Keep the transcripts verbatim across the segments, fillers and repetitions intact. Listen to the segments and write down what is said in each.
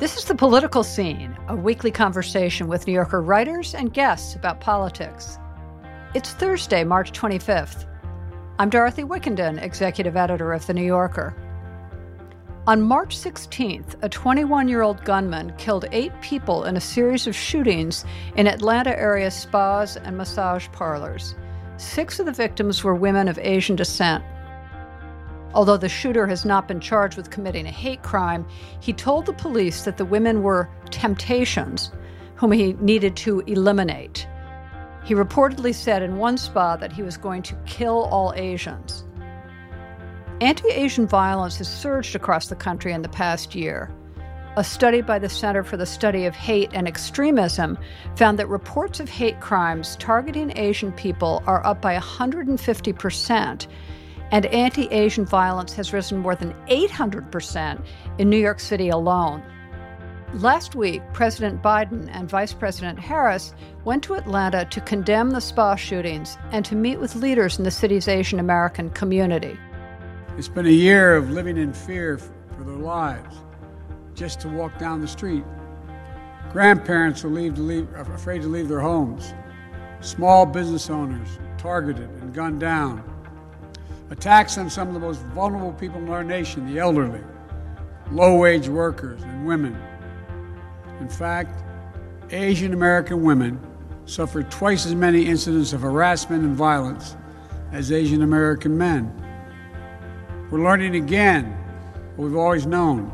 This is The Political Scene, a weekly conversation with New Yorker writers and guests about politics. It's Thursday, March twenty-fifth. I'm Dorothy Wickenden, executive editor of The New Yorker. On March sixteenth, a twenty-one-year-old gunman killed eight people in a series of shootings in Atlanta area spas and massage parlors. Six of the victims were women of Asian descent. Although the shooter has not been charged with committing a hate crime, he told the police that the women were temptations, whom he needed to eliminate. He reportedly said in one spa that he was going to kill all Asians. Anti-Asian violence has surged across the country in the past year. A study by the Center for the Study of Hate and Extremism found that reports of hate crimes targeting Asian people are up by one hundred fifty percent, and anti-Asian violence has risen more than eight hundred percent in New York City alone. Last week, President Biden and Vice President Harris went to Atlanta to condemn the spa shootings and to meet with leaders in the city's Asian American community. It's been a year of living in fear for their lives, just to walk down the street. Grandparents are, leave to leave, are afraid to leave their homes. Small business owners targeted and gunned down. Attacks on some of the most vulnerable people in our nation, the elderly, low-wage workers, and women. In fact, Asian American women suffer twice as many incidents of harassment and violence as Asian American men. We're learning again what we've always known.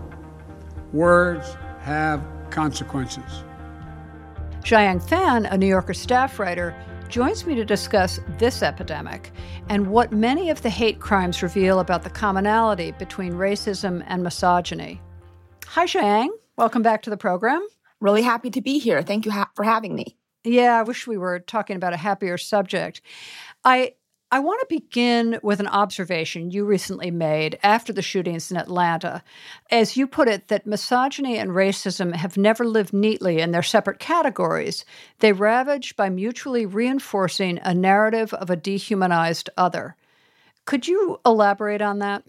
Words have consequences. Xiaoyang Fan, a New Yorker staff writer, joins me to discuss this epidemic and what many of the hate crimes reveal about the commonality between racism and misogyny. Hi, Xiaoyang. Welcome back to the program. Really happy to be here. Thank you ha- for having me. Yeah, I wish we were talking about a happier subject. I I want to begin with an observation you recently made after the shootings in Atlanta. As you put it, that misogyny and racism have never lived neatly in their separate categories. They ravage by mutually reinforcing a narrative of a dehumanized other. Could you elaborate on that?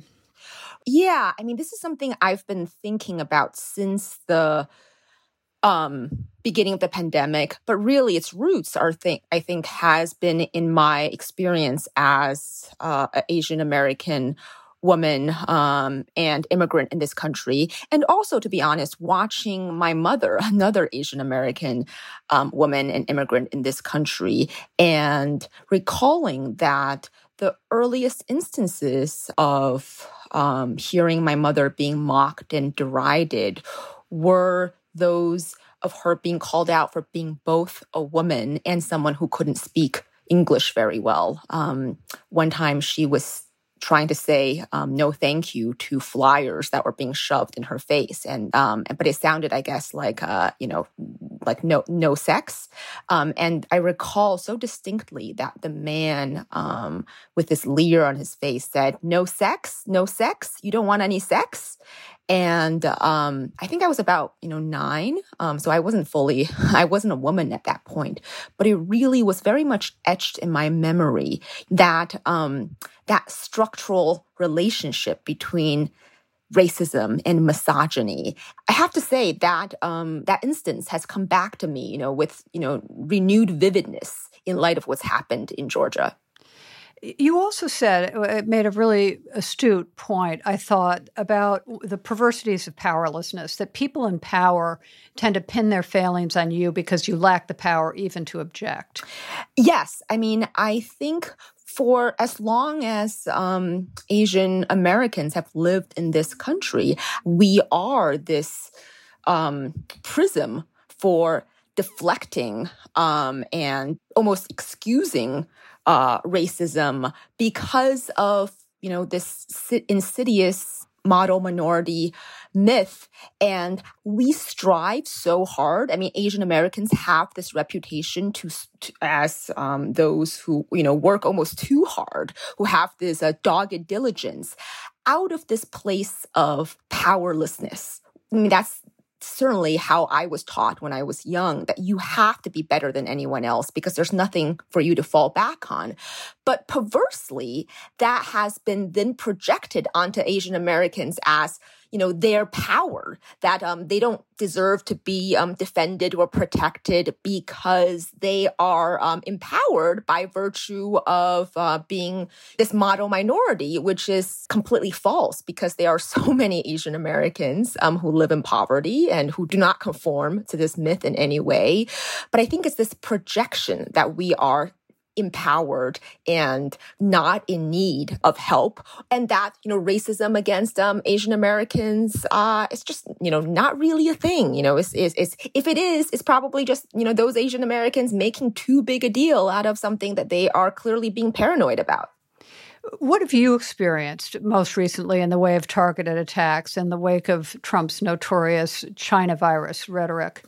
Yeah, I mean, this is something I've been thinking about since the um, beginning of the pandemic, but really its roots are, th- I think, has been in my experience as uh, an Asian American woman um, and immigrant in this country. And also, to be honest, watching my mother, another Asian American um, woman and immigrant in this country, and recalling that the earliest instances of um, hearing my mother being mocked and derided were those of her being called out for being both a woman and someone who couldn't speak English very well. Um, one time she was trying to say um, no thank you to flyers that were being shoved in her face. And um, but it sounded, I guess, like, uh, you know, like no no sex. Um, and I recall so distinctly that the man um, with this leer on his face said, no sex, no sex, you don't want any sex? And um, I think I was about, you know, nine. Um, so I wasn't fully, I wasn't a woman at that point. But it really was very much etched in my memory that um, that structural relationship between racism and misogyny. I have to say that um, that instance has come back to me, you know, with, you know, renewed vividness in light of what's happened in Georgia. You also said, it made a really astute point, I thought, about the perversities of powerlessness, that people in power tend to pin their failings on you because you lack the power even to object. Yes. I mean, I think for as long as um, Asian Americans have lived in this country, we are this um, prism for deflecting um, and almost excusing Uh, racism because of, you know, this insidious model minority myth. And we strive so hard. I mean, Asian Americans have this reputation to, to as um, those who, you know, work almost too hard, who have this uh, dogged diligence out of this place of powerlessness. I mean, that's certainly how I was taught when I was young, that you have to be better than anyone else because there's nothing for you to fall back on. But perversely, that has been then projected onto Asian Americans as, you know, their power, that um, they don't deserve to be um, defended or protected because they are um, empowered by virtue of uh, being this model minority, which is completely false because there are so many Asian Americans um, who live in poverty and who do not conform to this myth in any way. But I think it's this projection that we are empowered and not in need of help, and that, you know, racism against um, Asian Americans uh, is just, you know, not really a thing. You know, it's, it's, it's, if it is, it's probably just, you know, those Asian Americans making too big a deal out of something that they are clearly being paranoid about. What have you experienced most recently in the way of targeted attacks in the wake of Trump's notorious China virus rhetoric?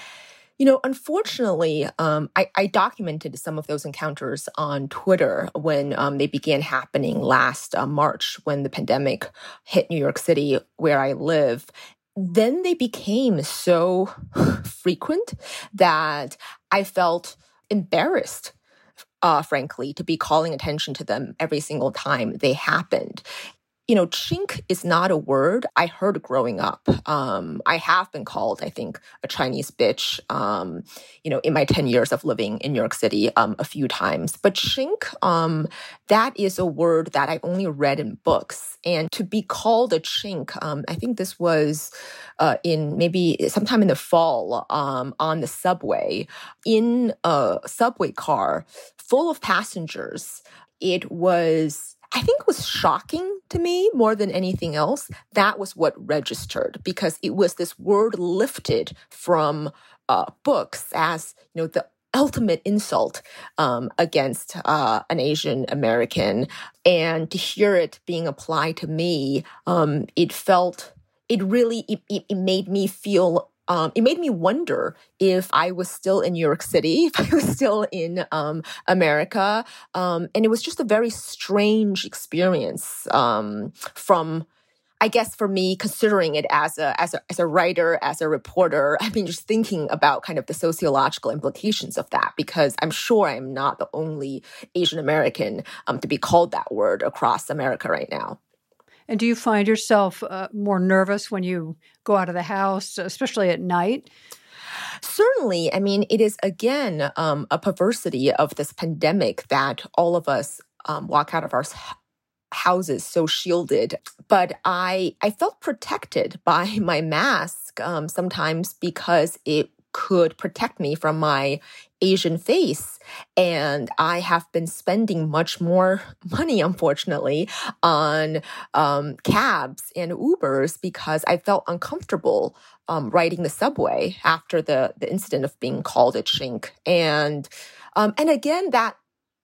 You know, unfortunately, um, I, I documented some of those encounters on Twitter when um, they began happening last uh, March, when the pandemic hit New York City, where I live. Then they became so frequent that I felt embarrassed, uh, frankly, to be calling attention to them every single time they happened. You know, chink is not a word I heard growing up. Um, I have been called, I think, a Chinese bitch, um, you know, in my ten years of living in New York City um, a few times. But chink, um, that is a word that I only read in books. And to be called a chink, um, I think this was uh, in maybe sometime in the fall um, on the subway, in a subway car full of passengers. It was... I think it was shocking to me more than anything else. That was what registered, because it was this word lifted from uh, books as, you know, the ultimate insult um, against uh, an Asian American. And to hear it being applied to me, um, it felt, it really, it, it, it made me feel Um, it made me wonder if I was still in New York City, if I was still in um, America. Um, and it was just a very strange experience um, from, I guess, for me, considering it as a, as a as a writer, as a reporter. I mean, just thinking about kind of the sociological implications of that, because I'm sure I'm not the only Asian American um, to be called that word across America right now. And do you find yourself uh, more nervous when you go out of the house, especially at night? Certainly. I mean, it is, again, um, a perversity of this pandemic that all of us um, walk out of our houses so shielded. But I, I felt protected by my mask um, sometimes because it could protect me from my Asian face. And I have been spending much more money, unfortunately, on um, cabs and Ubers because I felt uncomfortable um, riding the subway after the, the incident of being called a chink. And, um, and again, that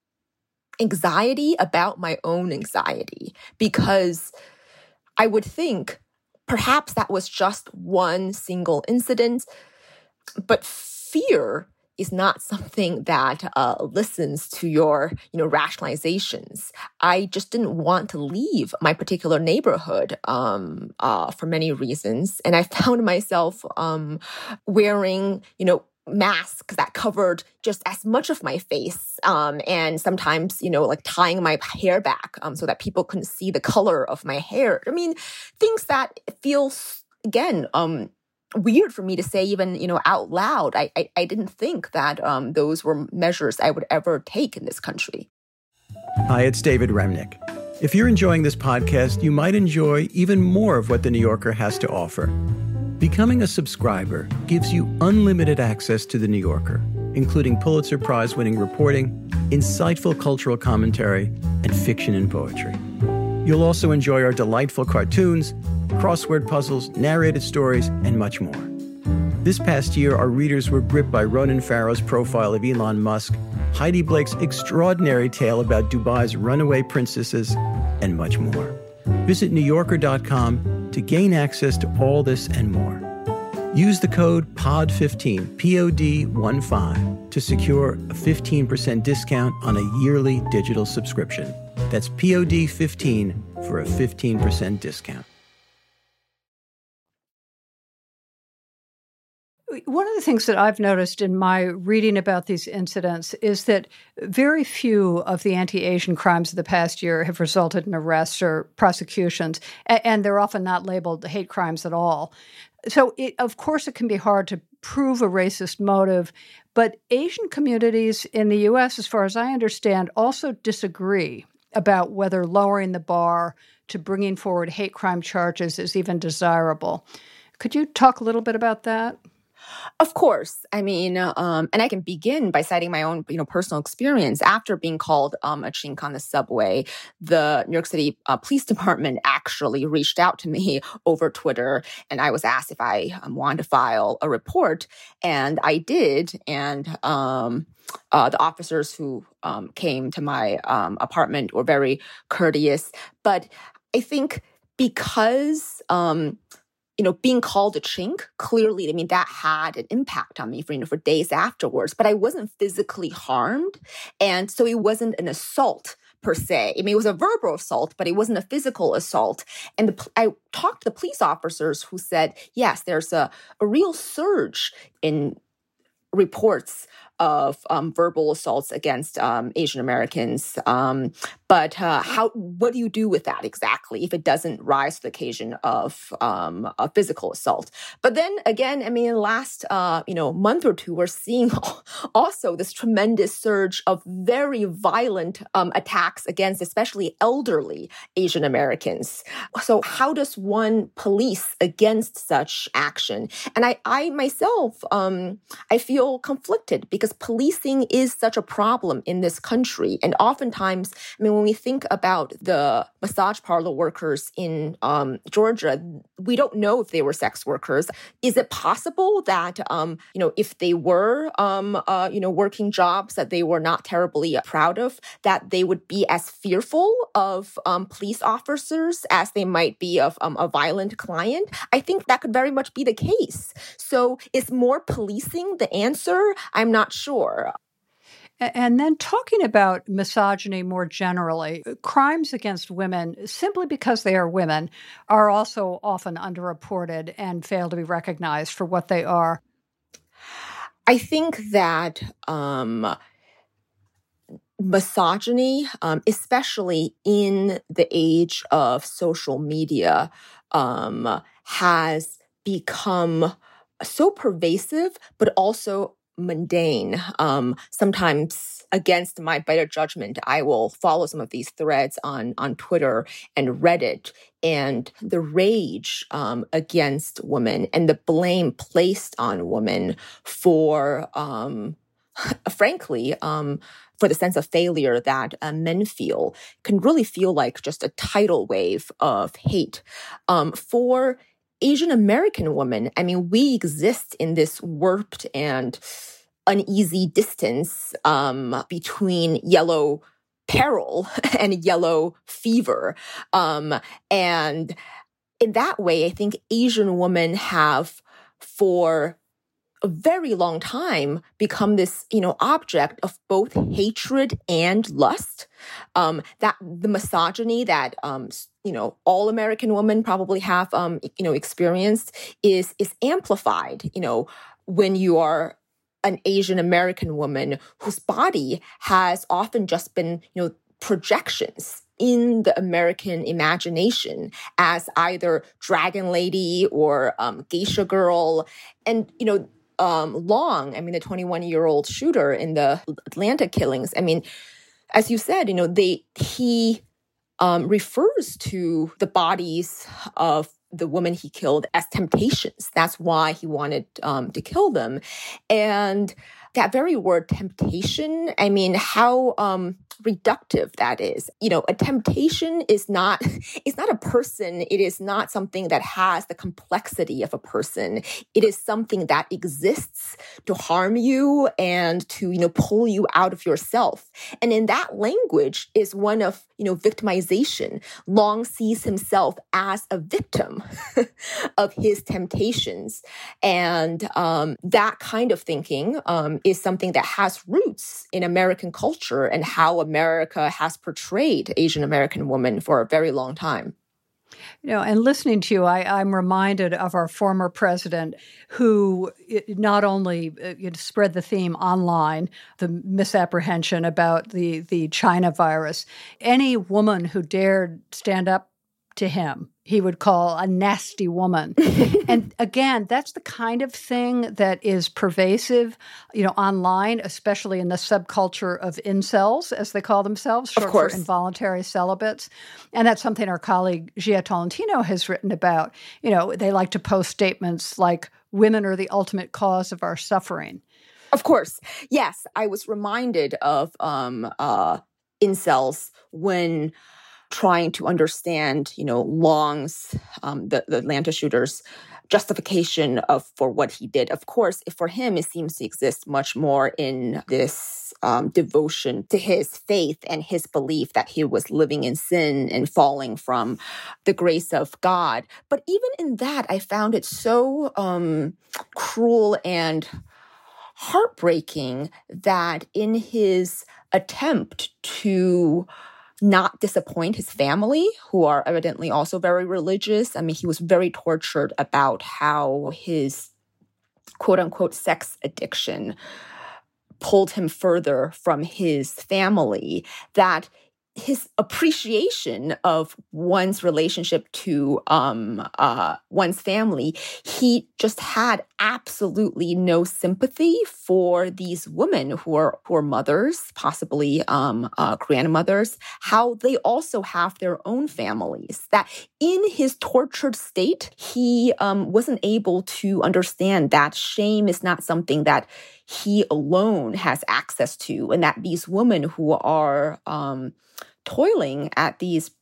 anxiety about my own anxiety, because I would think perhaps that was just one single incident, but fear is not something that uh, listens to your, you know, rationalizations. I just didn't want to leave my particular neighborhood um, uh, for many reasons, and I found myself um, wearing, you know, masks that covered just as much of my face, um, and sometimes, you know, like tying my hair back um, so that people couldn't see the color of my hair. I mean, things that feel, again, um, weird for me to say even, you know, out loud. I I, I didn't think that um, those were measures I would ever take in this country. Hi, it's David Remnick. If you're enjoying this podcast, you might enjoy even more of what The New Yorker has to offer. Becoming a subscriber gives you unlimited access to The New Yorker, including Pulitzer Prize-winning reporting, insightful cultural commentary, and fiction and poetry. You'll also enjoy our delightful cartoons, crossword puzzles, narrated stories, and much more. This past year, our readers were gripped by Ronan Farrow's profile of Elon Musk, Heidi Blake's extraordinary tale about Dubai's runaway princesses, and much more. Visit New Yorker dot com to gain access to all this and more. Use the code P O D fifteen, P O D one five, to secure a fifteen percent discount on a yearly digital subscription. That's P O D fifteen for a fifteen percent discount. One of the things that I've noticed in my reading about these incidents is that very few of the anti-Asian crimes of the past year have resulted in arrests or prosecutions, and they're often not labeled hate crimes at all. So, it, of course, it can be hard to prove a racist motive, but Asian communities in the U S, as far as I understand, also disagree about whether lowering the bar to bringing forward hate crime charges is even desirable. Could you talk a little bit about that? Of course. I mean, um, and I can begin by citing my own, you know, personal experience. After being called um, a chink on the subway, the New York City uh, Police Department actually reached out to me over Twitter, and I was asked if I um, wanted to file a report, and I did. And um, uh, the officers who um, came to my um, apartment were very courteous. But I think because um, you know, being called a chink, clearly, I mean, that had an impact on me for, you know, for days afterwards, but I wasn't physically harmed. And so it wasn't an assault per se. I mean, it was a verbal assault, but it wasn't a physical assault. And the, I talked to the police officers who said, yes, there's a, a real surge in reports of um, verbal assaults against um, Asian Americans. Um, but uh, how? What do you do with that exactly if it doesn't rise to the occasion of um, a physical assault? But then again, I mean, in the last uh, you know month or two, we're seeing also this tremendous surge of very violent um, attacks against especially elderly Asian Americans. So how does one police against such action? And I, I myself, um, I feel conflicted because policing is such a problem in this country. And oftentimes, I mean, when we think about the massage parlor workers in um, Georgia, we don't know if they were sex workers. Is it possible that, um, you know, if they were, um, uh, you know, working jobs that they were not terribly proud of, that they would be as fearful of um, police officers as they might be of um, a violent client? I think that could very much be the case. So is more policing the answer? I'm not sure. And then talking about misogyny more generally, crimes against women, simply because they are women, are also often underreported and fail to be recognized for what they are. I think that um, misogyny, um, especially in the age of social media, um, has become so pervasive, but also mundane. Um, sometimes, against my better judgment, I will follow some of these threads on, on Twitter and Reddit, and the rage um, against women and the blame placed on women for, um, frankly, um, for the sense of failure that uh, men feel can really feel like just a tidal wave of hate. Um, for Asian American women, I mean, we exist in this warped and uneasy distance um, between yellow peril and yellow fever. Um, and in that way, I think Asian women have, for a very long time, become this, you know, object of both hatred and lust. Um, that the misogyny that, um, you know, all American women probably have, um, you know, experienced is is amplified, you know, when you are an Asian American woman whose body has often just been, you know, projections in the American imagination as either dragon lady or um, geisha girl. And, you know, um, Long, I mean, the twenty-one-year-old shooter in the Atlanta killings, I mean, as you said, you know, they he um, refers to the bodies of the woman he killed as temptations. That's why he wanted um, to kill them. And that very word temptation, I mean, how um, reductive that is. You know, a temptation is not, it's not a person. It is not something that has the complexity of a person. It is something that exists to harm you and to, you know, pull you out of yourself. And in that language is one of, you know, victimization. Long sees himself as a victim of his temptations. And um, that kind of thinking um, is something that has roots in American culture and how America has portrayed Asian American women for a very long time. You know, and listening to you, I, I'm reminded of our former president who not only you know, spread the theme online, the misapprehension about the, the China virus. Any woman who dared stand up to him, he would call a nasty woman. And again, that's the kind of thing that is pervasive, you know, online, especially in the subculture of incels, as they call themselves, short for involuntary celibates. And that's something our colleague Gia Tolentino has written about. You know, they like to post statements like, women are the ultimate cause of our suffering. Of course. Yes, I was reminded of um, uh, incels when trying to understand, you know, Long's, um, the, the Atlanta shooter's justification of for what he did. Of course, if for him, it seems to exist much more in this um, devotion to his faith and his belief that he was living in sin and falling from the grace of God. But even in that, I found it so um, cruel and heartbreaking that in his attempt to not disappoint his family, who are evidently also very religious. I mean, he was very tortured about how his quote-unquote sex addiction pulled him further from his family, that his appreciation of one's relationship to um, uh, one's family, he just had absolutely no sympathy for these women who are who are mothers, possibly um, uh, grandmothers, how they also have their own families. That in his tortured state, he um, wasn't able to understand that shame is not something that he alone has access to, and that these women who are um, toiling at these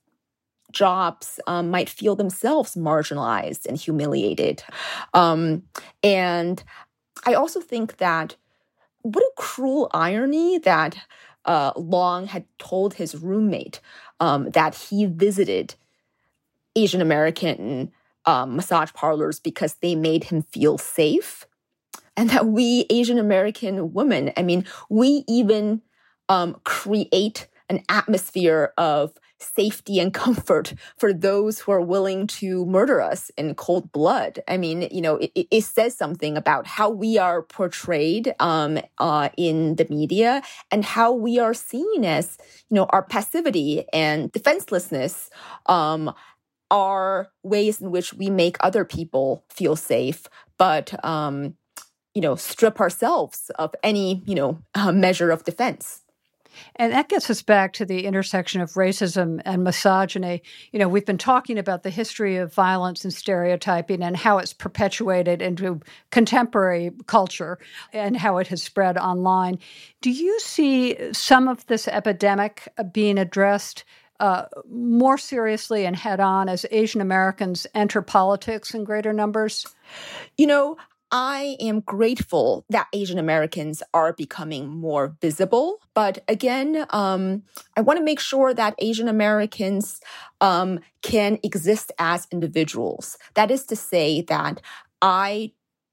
jobs um, might feel themselves marginalized and humiliated. Um, and I also think that what a cruel irony that uh, Long had told his roommate um, that he visited Asian American um, massage parlors because they made him feel safe. And that we Asian American women, I mean, we even um, create an atmosphere of safety and comfort for those who are willing to murder us in cold blood. I mean, you know, it, it says something about how we are portrayed um, uh, in the media and how we are seen as, you know, our passivity and defenselessness um, are ways in which we make other people feel safe, but, um, you know, strip ourselves of any, you know, uh, measure of defense. And that gets us back to the intersection of racism and misogyny. You know, we've been talking about the history of violence and stereotyping and how it's perpetuated into contemporary culture and how it has spread online. Do you see some of this epidemic being addressed uh, more seriously and head-on as Asian Americans enter politics in greater numbers? You know, I am grateful that Asian Americans are becoming more visible. But again, um, I want to make sure that Asian Americans um, can exist as individuals. That is to say that I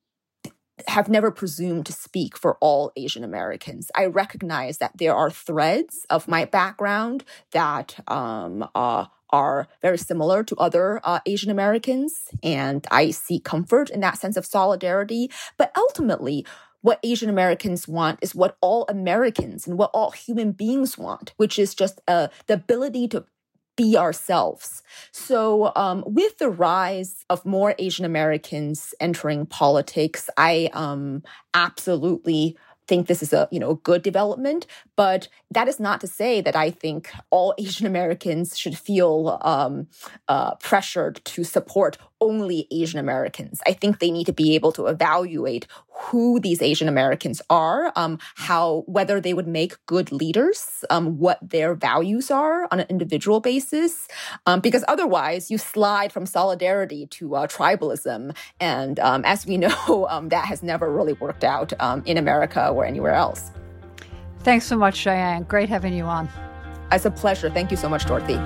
have never presumed to speak for all Asian Americans. I recognize that there are threads of my background that um, uh, are very similar to other uh, Asian Americans, and I seek comfort in that sense of solidarity. But ultimately, what Asian Americans want is what all Americans and what all human beings want, which is just uh, the ability to be ourselves. So um, with the rise of more Asian Americans entering politics, I um, absolutely think this is a, you know, good development, but that is not to say that I think all Asian Americans should feel um, uh, pressured to support only Asian Americans. I think they need to be able to evaluate who these Asian Americans are, um, how, whether they would make good leaders, um, what their values are on an individual basis, um, because otherwise you slide from solidarity to uh, tribalism. And um, as we know, um, that has never really worked out um, in America or anywhere else. Thanks so much, Cheyenne. Great having you on. It's a pleasure. Thank you so much, Dorothy.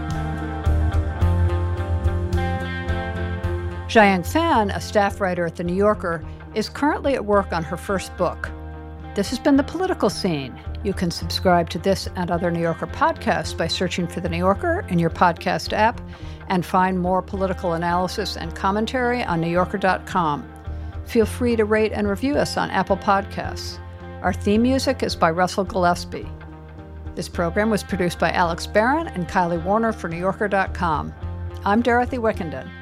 Jiaying Fan, a staff writer at The New Yorker, is currently at work on her first book. This has been The Political Scene. You can subscribe to this and other New Yorker podcasts by searching for The New Yorker in your podcast app and find more political analysis and commentary on new yorker dot com. Feel free to rate and review us on Apple Podcasts. Our theme music is by Russell Gillespie. This program was produced by Alex Barron and Kylie Warner for new yorker dot com. I'm Dorothy Wickenden.